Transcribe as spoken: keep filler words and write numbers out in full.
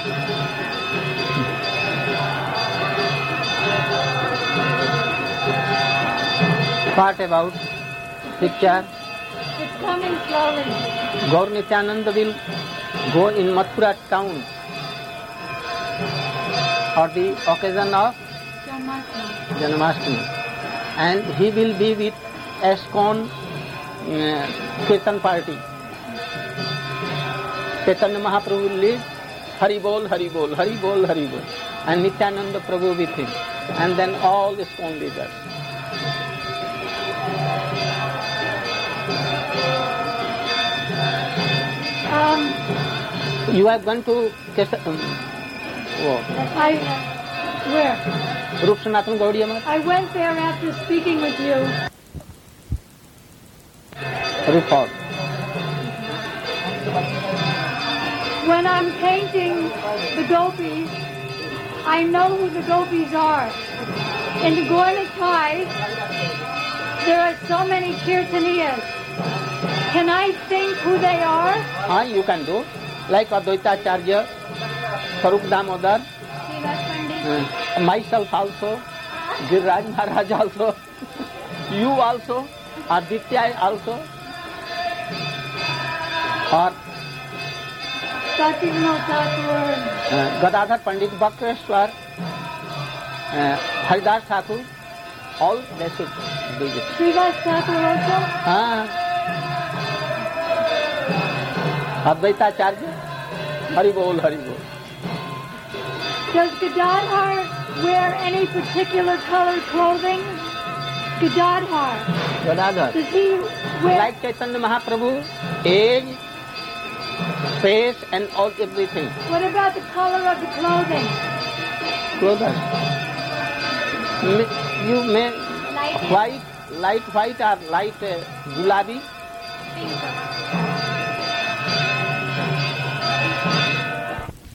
What about picture? It's coming slowly. Gaur Nityananda will go in Mathura town for the occasion of Janmashtami. Janmashtami, and he will be with ISKCON uh, Kirtan party. Chaitanya Mahaprabhu will lead Hari Bol, Hari Bol, Hari Bol, Hari Bol, and Nityananda Prabhu with him, and then all ISKCON leaders. Um, You have gone to Kesa, um, oh, I, where? Rup Sanatana Gaudiya Math? I went there after speaking with you. Report. When I'm painting the gopis, I know who the gopis are. In the Gaur-Nitai, there are so many kirtaniyas. Can I think who they are? Ah, you can do. Like Advaita Acharya, Farooq Damodar, uh, myself also, Giriraj Maharaj also, you also, Aditya also, or Satyavinoda Thakur, uh, Gadadhar Pandit Bakreshwar, uh, Haridas Thakur, all they should do it. Srivas Thakur also. Ah, Advaita Acharya, Hari Bol, Hari Bol. Does Gadadhar wear any particular colored clothing? Gadadhar. Gadadhar. Does he wear... Like Chaitanya Mahaprabhu, age, face and all everything. What about the color of the clothing? Clothes. May- You may white, light white or light uh, gulabi.